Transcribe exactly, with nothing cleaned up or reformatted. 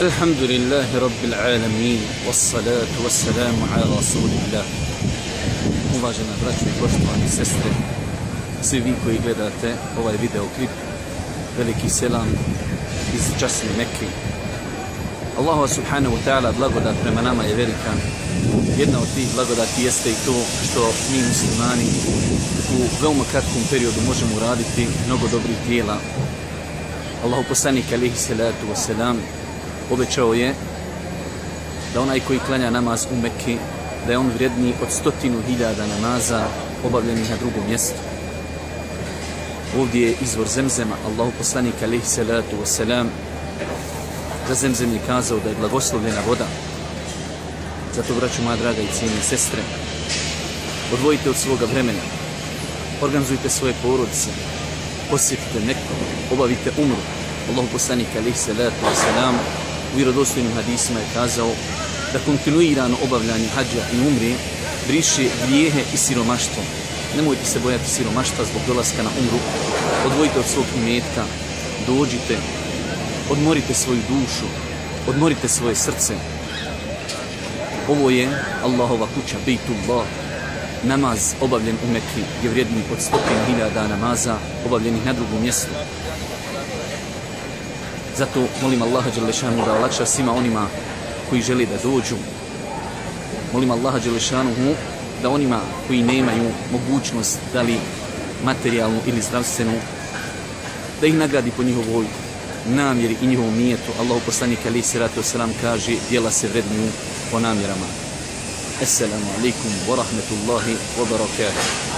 الحمد لله رب العالمين والصلاة والسلام على رسول الله. Uvažena braćo i poštovani sestre, svi vi koji gledate ovaj video klip, veliki selam iz časne Mekke. Allahu subhanahu wa ta'ala blagodat prema nama je velika. Jedna od tih blagodati jeste i to što mi muslimani u veoma kratkom periodu možemo uraditi mnogo dobrih djela. Allahu poslanik alejhi salatu vesselam obećao je da onaj koji klanja namaz u Mekki, da je on vrijedniji od stotinu hiljada namaza obavljenih na drugom mjestu. Ovdje je izvor Zemzema. Allahu poslanik alejhi salatu vesselam za Zemzem je kazao da je blagoslovljena voda. Zato, braćo moja draga i cijene sestre, odvojite od svoga vremena, organizujte svoje porodice, posjetite Mekku, obavite umru. Allahu poslanik alejhi salatu vesselam u vjerodostojnim hadisima je kazao da kontinuirano obavljanje hadža i umre briše grijehe i siromaštvo. Nemojte se bojati siromaštva zbog dolaska na umru. Odvojite od svog imetka, dođite, odmorite svoju dušu, odmorite svoje srce. Ovo je Allahova kuća, Bejtullah. Namaz obavljen u Mekki je vrijedniji od stotinu hiljada namaza obavljenih na drugom mjestu. Zato molim Allaha dželešanu da olakša svima onima koji žele da dođu. Molim Allaha dželešanu da onima koji nemaju mogućnost, da li materijalnu ili zdravstvenu, da ih nagradi po njihovoj namjeri i njihovom nijetu. Allahu poslanik alejhi salatu vesselam kaže: djela se vrednuju po namjerama. Assalamu alaikum wa rahmatullahi wa barakatuh.